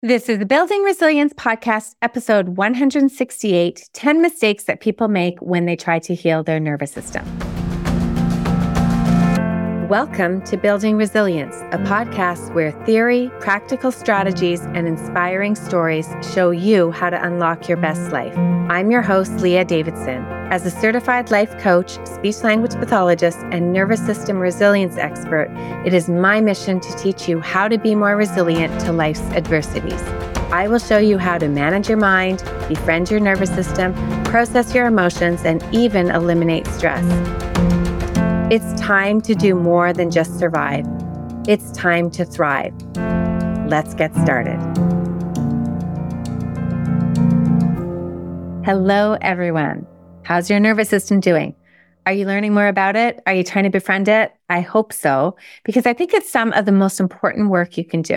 This is the Building Resilience Podcast, episode 168, 10 mistakes that people make when they try to heal their nervous system. Welcome to Building Resilience, a podcast where theory, practical strategies, and inspiring stories show you how to unlock your best life. I'm your host, Leah Davidson. As a certified life coach, speech-language pathologist, and nervous system resilience expert, it is my mission to teach you how to be more resilient to life's adversities. I will show you how to manage your mind, befriend your nervous system, process your emotions, and even eliminate stress. It's time to do more than just survive. It's time to thrive. Let's get started. Hello, everyone. How's your nervous system doing? Are you learning more about it? Are you trying to befriend it? I hope so, because I think it's some of the most important work you can do.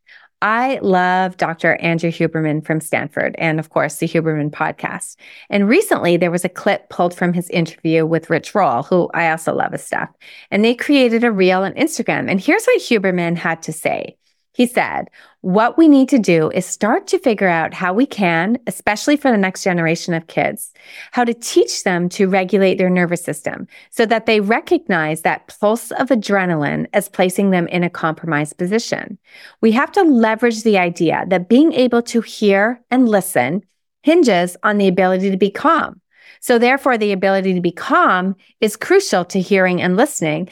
I love Dr. Andrew Huberman from Stanford and, of course, the Huberman podcast. And recently, there was a clip pulled from his interview with Rich Roll, who I also love his stuff. And they created a reel on Instagram. And here's what Huberman had to say. He said, what we need to do is start to figure out how we can, especially for the next generation of kids, how to teach them to regulate their nervous system so that they recognize that pulse of adrenaline as placing them in a compromised position. We have to leverage the idea that being able to hear and listen hinges on the ability to be calm. So therefore, the ability to be calm is crucial to hearing and listening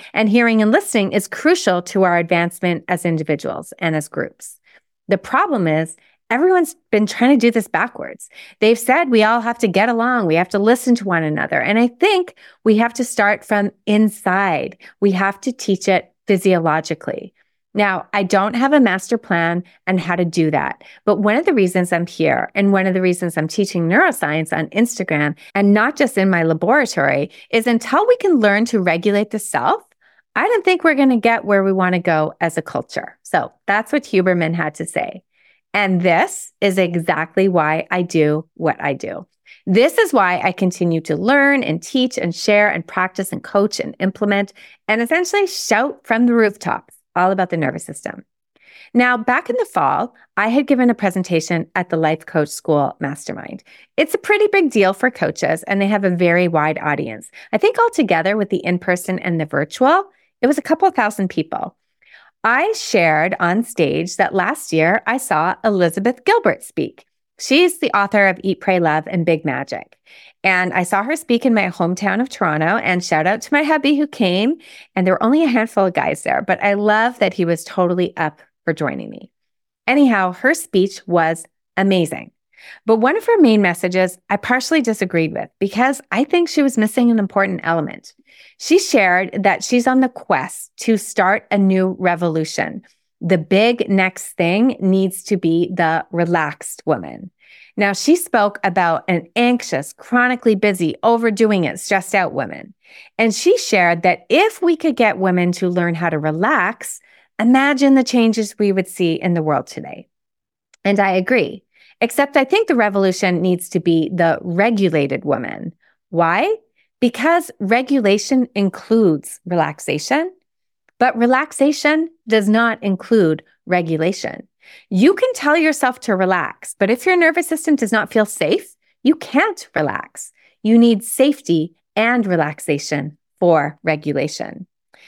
is crucial to our advancement as individuals and as groups. The problem is everyone's been trying to do this backwards. They've said we all have to get along. We have to listen to one another. And I think we have to start from inside. We have to teach it physiologically. Now, I don't have a master plan on how to do that, but one of the reasons I'm here and one of the reasons I'm teaching neuroscience on Instagram and not just in my laboratory is until we can learn to regulate the self, I don't think we're going to get where we want to go as a culture. So that's what Huberman had to say. And this is exactly why I do what I do. This is why I continue to learn and teach and share and practice and coach and implement and essentially shout from the rooftops all about the nervous system. Now, back in the fall, I had given a presentation at the Life Coach School Mastermind. It's a pretty big deal for coaches, and they have a very wide audience. I think altogether with the in-person and the virtual, it was a couple of thousand people. I shared on stage that last year I saw Elizabeth Gilbert speak. She's the author of Eat, Pray, Love, and Big Magic. And I saw her speak in my hometown of Toronto, and shout out to my hubby who came. And there were only a handful of guys there, but I love that he was totally up for joining me. Anyhow, her speech was amazing. But one of her main messages I partially disagreed with because I think she was missing an important element. She shared that she's on the quest to start a new revolution. The big next thing needs to be the relaxed woman. Now, she spoke about an anxious, chronically busy, overdoing it, stressed out woman. And she shared that if we could get women to learn how to relax, imagine the changes we would see in the world today. And I agree, except I think the revolution needs to be the regulated woman. Why? Because regulation includes relaxation, but relaxation does not include regulation. You can tell yourself to relax, but if your nervous system does not feel safe, you can't relax. You need safety and relaxation for regulation.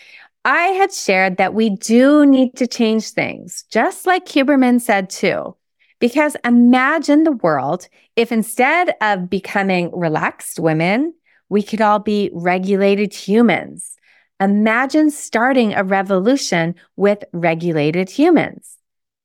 I had shared that we do need to change things, just like Huberman said too, because imagine the world if instead of becoming relaxed women, we could all be regulated humans. Imagine starting a revolution with regulated humans.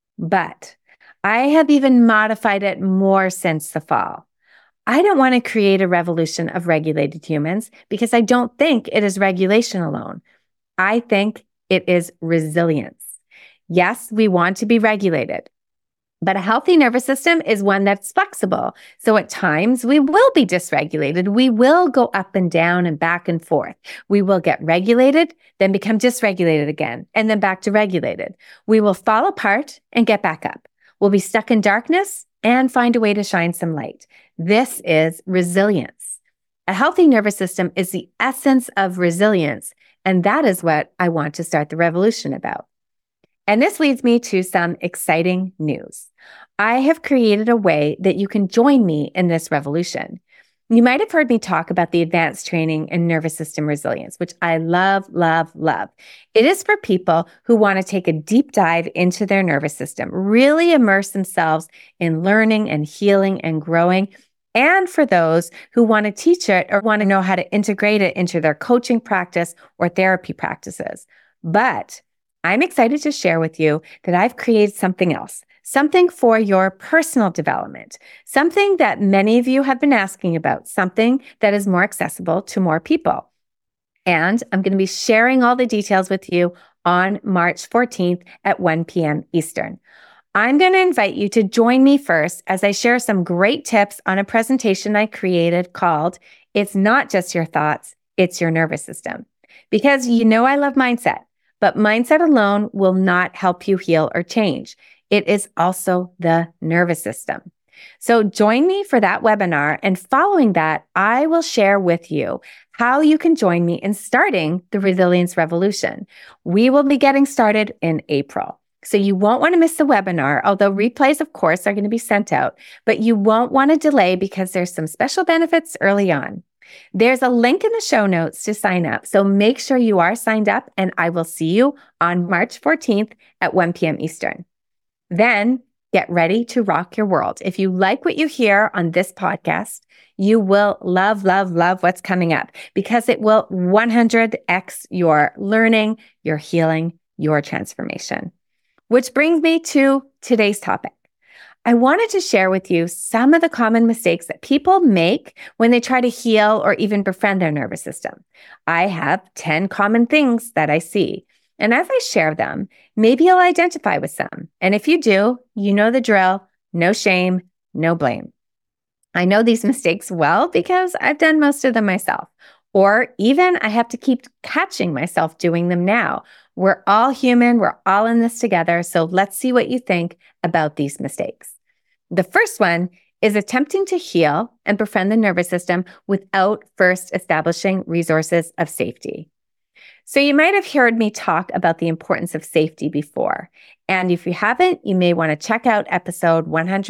But I have even modified it more since the fall. I don't want to create a revolution of regulated humans because I don't think it is regulation alone. I think it is resilience. Yes, we want to be regulated, but a healthy nervous system is one that's flexible. So at times we will be dysregulated. We will go up and down and back and forth. We will get regulated, then become dysregulated again, and then back to regulated. We will fall apart and get back up. We'll be stuck in darkness and find a way to shine some light. This is resilience. A healthy nervous system is the essence of resilience, and that is what I want to start the revolution about. And this leads me to some exciting news. I have created a way that you can join me in this revolution. You might have heard me talk about the advanced training in nervous system resilience, which I love, love, love. It is for people who want to take a deep dive into their nervous system, really immerse themselves in learning and healing and growing, and for those who want to teach it or want to know how to integrate it into their coaching practice or therapy practices. But I'm excited to share with you that I've created something else. Something for your personal development, something that many of you have been asking about, something that is more accessible to more people. And I'm going to be sharing all the details with you on March 14th at 1 p.m. Eastern. I'm going to invite you to join me first as I share some great tips on a presentation I created called It's Not Just Your Thoughts, It's Your Nervous System. Because you know I love mindset, but mindset alone will not help you heal or change. It is also the nervous system. So join me for that webinar, and following that, I will share with you how you can join me in starting the Resilience Revolution. We will be getting started in April. So you won't want to miss the webinar, although replays, of course, are going to be sent out, but you won't want to delay because there's some special benefits early on. There's a link in the show notes to sign up. So make sure you are signed up, and I will see you on March 14th at 1 p.m. Eastern. Then get ready to rock your world. If you like what you hear on this podcast, you will love, love, love what's coming up because it will 100x your learning, your healing, your transformation. Which brings me to today's topic. I wanted to share with you some of the common mistakes that people make when they try to heal or even befriend their nervous system. I have 10 common things that I see. And as I share them, maybe you'll identify with some. And if you do, you know the drill. No shame, no blame. I know these mistakes well because I've done most of them myself. Or even I have to keep catching myself doing them now. We're all human. We're all in this together. So let's see what you think about these mistakes. The first one is attempting to heal and befriend the nervous system without first establishing resources of safety. So you might have heard me talk about the importance of safety before. And if you haven't, you may want to check out episode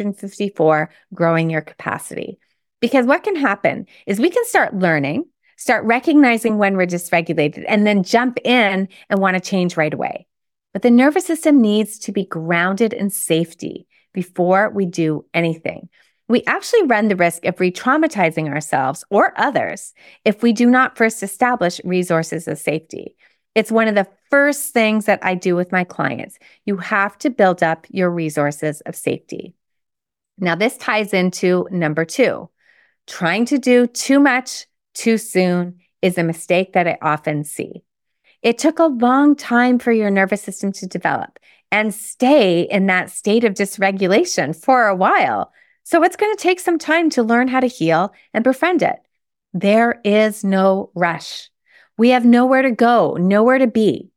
154, Growing Your Capacity. Because what can happen is we can start learning, start recognizing when we're dysregulated, and then jump in and want to change right away. But the nervous system needs to be grounded in safety before we do anything. We actually run the risk of re-traumatizing ourselves or others if we do not first establish resources of safety. It's one of the first things that I do with my clients. You have to build up your resources of safety. Now, this ties into number 2. Trying to do too much too soon is a mistake that I often see. It took a long time for your nervous system to develop and stay in that state of dysregulation for a while. So it's going to take some time to learn how to heal and befriend it. There is no rush. We have nowhere to go, nowhere to be.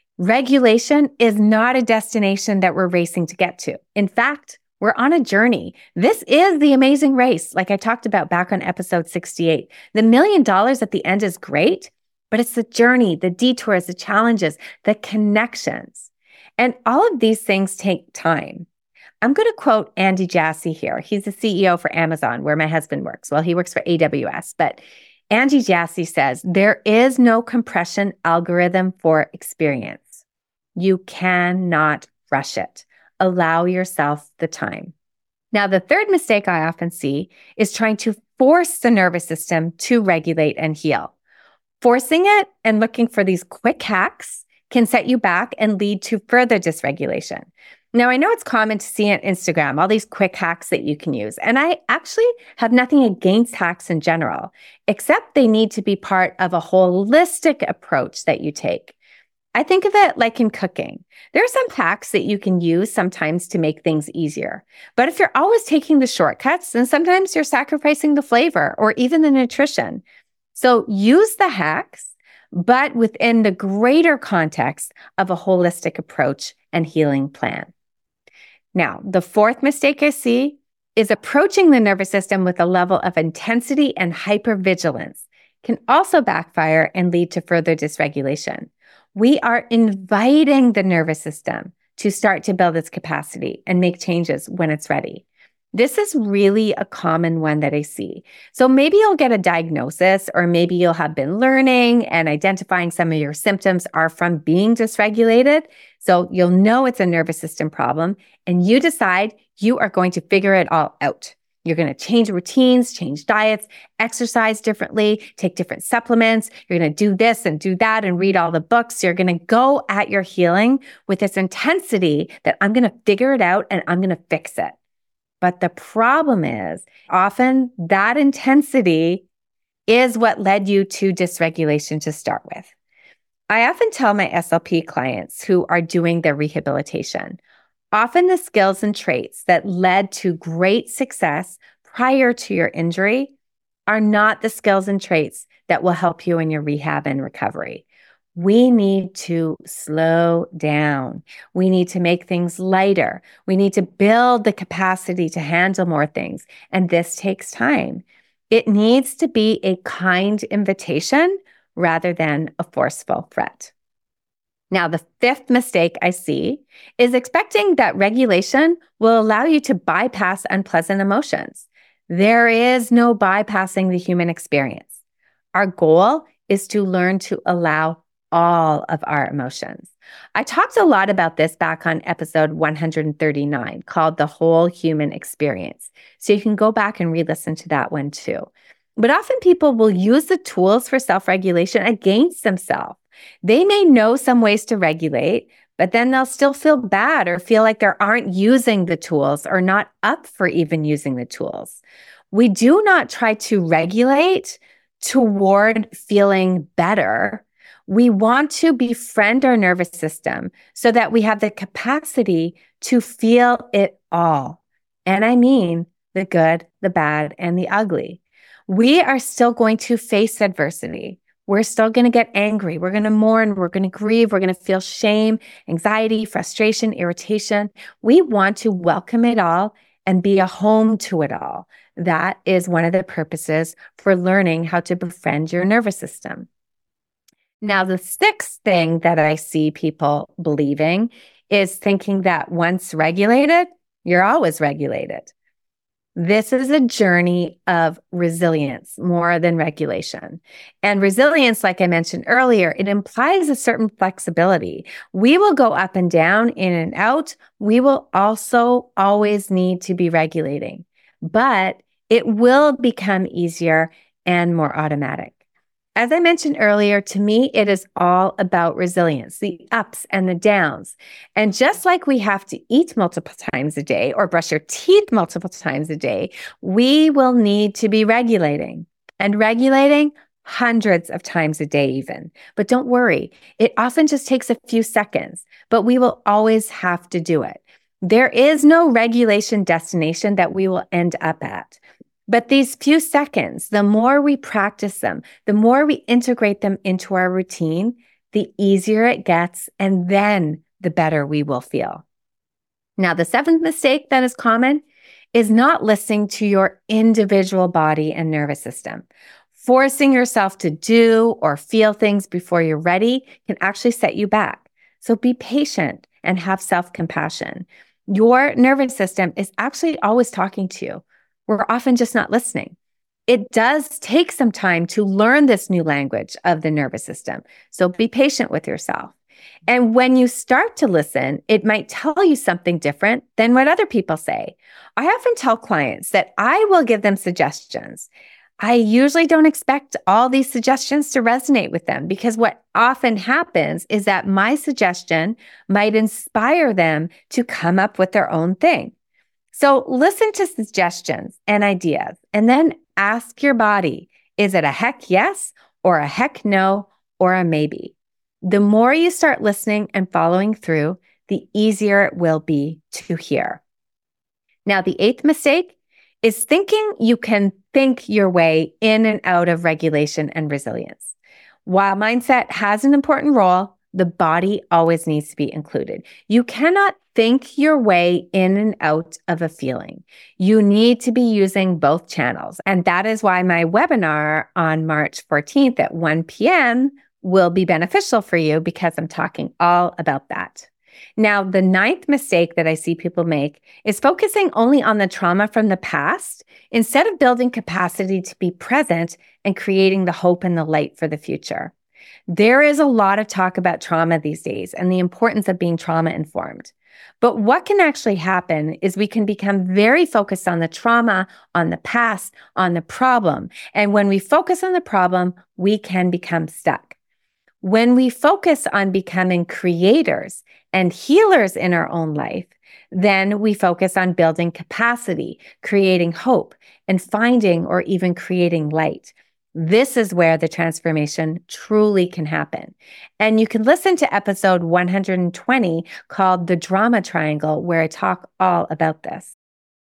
Regulation is not a destination that we're racing to get to. In fact, we're on a journey. This is the amazing race, like I talked about back on episode 68. The $1 million at the end is great, but it's the journey, the detours, the challenges, the connections. And all of these things take time. I'm going to quote Andy Jassy here. He's the CEO for Amazon, where my husband works. Well, he works for AWS, but Andy Jassy says, there is no compression algorithm for experience. You cannot rush it. Allow yourself the time. Now, the third mistake I often see is trying to force the nervous system to regulate and heal. Forcing it and looking for these quick hacks can set you back and lead to further dysregulation. Now, I know it's common to see on Instagram, all these quick hacks that you can use. And I actually have nothing against hacks in general, except they need to be part of a holistic approach that you take. I think of it like in cooking. There are some hacks that you can use sometimes to make things easier. But if you're always taking the shortcuts, then sometimes you're sacrificing the flavor or even the nutrition. So use the hacks, but within the greater context of a holistic approach and healing plan. Now, the fourth mistake I see is approaching the nervous system with a level of intensity and hypervigilance can also backfire and lead to further dysregulation. We are inviting the nervous system to start to build its capacity and make changes when it's ready. This is really a common one that I see. So maybe you'll get a diagnosis, or maybe you'll have been learning and identifying some of your symptoms are from being dysregulated. So you'll know it's a nervous system problem, and you decide you are going to figure it all out. You're going to change routines, change diets, exercise differently, take different supplements. You're going to do this and do that and read all the books. You're going to go at your healing with this intensity that I'm going to figure it out and I'm going to fix it. But the problem is often that intensity is what led you to dysregulation to start with. I often tell my SLP clients who are doing their rehabilitation, often the skills and traits that led to great success prior to your injury are not the skills and traits that will help you in your rehab and recovery. We need to slow down. We need to make things lighter. We need to build the capacity to handle more things. And this takes time. It needs to be a kind invitation rather than a forceful threat. Now, the fifth mistake I see is expecting that regulation will allow you to bypass unpleasant emotions. There is no bypassing the human experience. Our goal is to learn to allow all of our emotions. I talked a lot about this back on episode 139 called The Whole Human Experience. So you can go back and re-listen to that one too. But often people will use the tools for self-regulation against themselves. They may know some ways to regulate, but then they'll still feel bad or feel like they aren't using the tools or not up for even using the tools. We do not try to regulate toward feeling better. We want to befriend our nervous system so that we have the capacity to feel it all. And I mean the good, the bad, and the ugly. We are still going to face adversity. We're still going to get angry. We're going to mourn. We're going to grieve. We're going to feel shame, anxiety, frustration, irritation. We want to welcome it all and be a home to it all. That is one of the purposes for learning how to befriend your nervous system. Now, the sixth thing that I see people believing is thinking that once regulated, you're always regulated. This is a journey of resilience more than regulation. And resilience, like I mentioned earlier, it implies a certain flexibility. We will go up and down, in and out. We will also always need to be regulating, but it will become easier and more automatic. As I mentioned earlier, to me, it is all about resilience, the ups and the downs. And just like we have to eat multiple times a day or brush your teeth multiple times a day, we will need to be regulating and regulating hundreds of times a day even. But don't worry, it often just takes a few seconds, but we will always have to do it. There is no regulation destination that we will end up at. But these few seconds, the more we practice them, the more we integrate them into our routine, the easier it gets, and then the better we will feel. Now, the seventh mistake that is common is not listening to your individual body and nervous system. Forcing yourself to do or feel things before you're ready can actually set you back. So be patient and have self-compassion. Your nervous system is actually always talking to you. We're often just not listening. It does take some time to learn this new language of the nervous system. So be patient with yourself. And when you start to listen, it might tell you something different than what other people say. I often tell clients that I will give them suggestions. I usually don't expect all these suggestions to resonate with them because what often happens is that my suggestion might inspire them to come up with their own thing. So listen to suggestions and ideas, and then ask your body, is it a heck yes or a heck no or a maybe? The more you start listening and following through, the easier it will be to hear. Now, the eighth mistake is thinking you can think your way in and out of regulation and resilience. While mindset has an important role, the body always needs to be included. You cannot think your way in and out of a feeling. You need to be using both channels. And that is why my webinar on March 14th at 1 p.m. will be beneficial for you because I'm talking all about that. Now, the ninth mistake that I see people make is focusing only on the trauma from the past instead of building capacity to be present and creating the hope and the light for the future. There is a lot of talk about trauma these days and the importance of being trauma informed. But what can actually happen is we can become very focused on the trauma, on the past, on the problem. And when we focus on the problem, we can become stuck. When we focus on becoming creators and healers in our own life, then we focus on building capacity, creating hope, and finding or even creating light. This is where the transformation truly can happen. And you can listen to episode 120 called The Drama Triangle, where I talk all about this.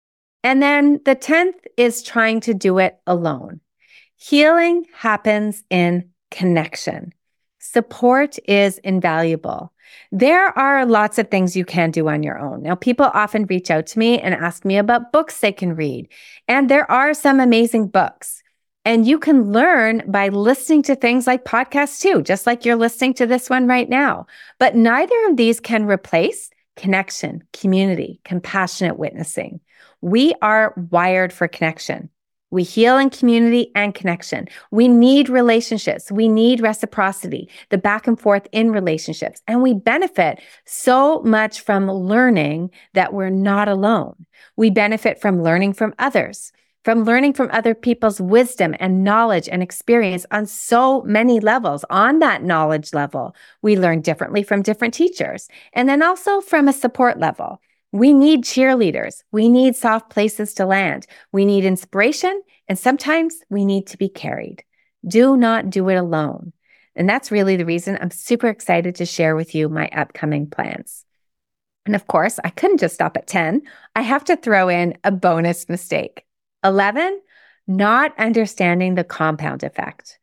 And then the 10th is trying to do it alone. Healing happens in connection. Support is invaluable. There are lots of things you can do on your own. Now, people often reach out to me and ask me about books they can read. And there are some amazing books. And you can learn by listening to things like podcasts too, just like you're listening to this one right now. But neither of these can replace connection, community, compassionate witnessing. We are wired for connection. We heal in community and connection. We need relationships. We need reciprocity, the back and forth in relationships. And we benefit so much from learning that we're not alone. We benefit from learning from others, from learning from other people's wisdom and knowledge and experience on so many levels. On that knowledge level, we learn differently from different teachers. And then also from a support level. We need cheerleaders. We need soft places to land. We need inspiration, and sometimes we need to be carried. Do not do it alone. And that's really the reason I'm super excited to share with you my upcoming plans. And of course, I couldn't just stop at 10. I have to throw in a bonus mistake. 11, not understanding the compound effect.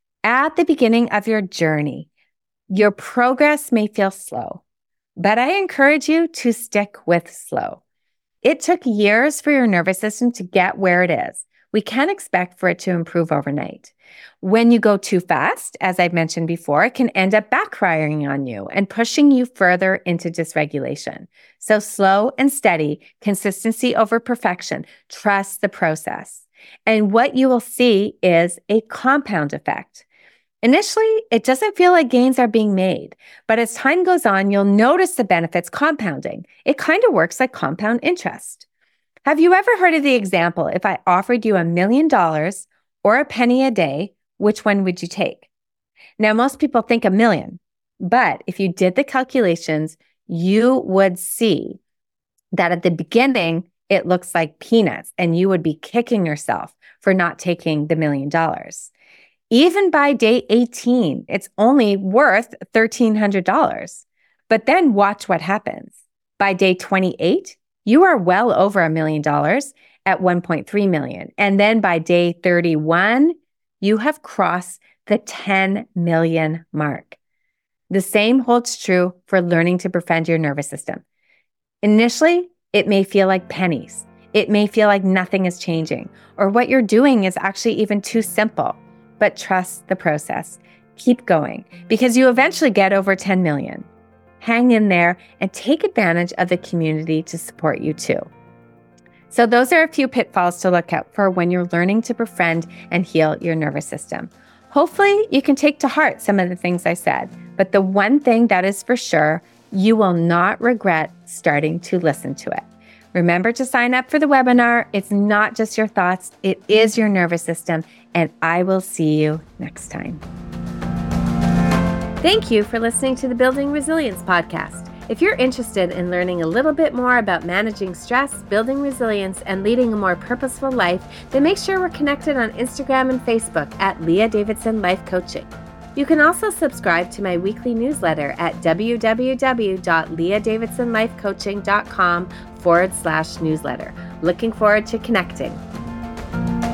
At the beginning of your journey, your progress may feel slow. But I encourage you to stick with slow. It took years for your nervous system to get where it is. We can't expect for it to improve overnight. When you go too fast, as I've mentioned before, it can end up backfiring on you and pushing you further into dysregulation. So slow and steady, consistency over perfection, trust the process. And what you will see is a compound effect. Initially, it doesn't feel like gains are being made, but as time goes on, you'll notice the benefits compounding. It kind of works like compound interest. Have you ever heard of the example, if I offered you $1 million or a penny a day, which one would you take? Now, most people think $1 million, but if you did the calculations, you would see that at the beginning, it looks like peanuts and you would be kicking yourself for not taking the $1 million. Even by day 18, it's only worth $1,300. But then watch what happens. By day 28, you are well over $1 million at $1.3 million. And then by day 31, you have crossed the 10 million mark. The same holds true for learning to befriend your nervous system. Initially, it may feel like pennies. It may feel like nothing is changing, or what you're doing is actually even too simple. But trust the process. Keep going because you eventually get over 10 million. Hang in there and take advantage of the community to support you too. So those are a few pitfalls to look out for when you're learning to befriend and heal your nervous system. Hopefully you can take to heart some of the things I said, but the one thing that is for sure, you will not regret starting to listen to it. Remember to sign up for the webinar. It's not just your thoughts, it is your nervous system, and I will see you next time. Thank you for listening to the Building Resilience podcast. If you're interested in learning a little bit more about managing stress, building resilience, and leading a more purposeful life, then make sure we're connected on Instagram and Facebook at Leah Davidson Life Coaching. You can also subscribe to my weekly newsletter at www.leahdavidsonlifecoaching.com/newsletter. Looking forward to connecting.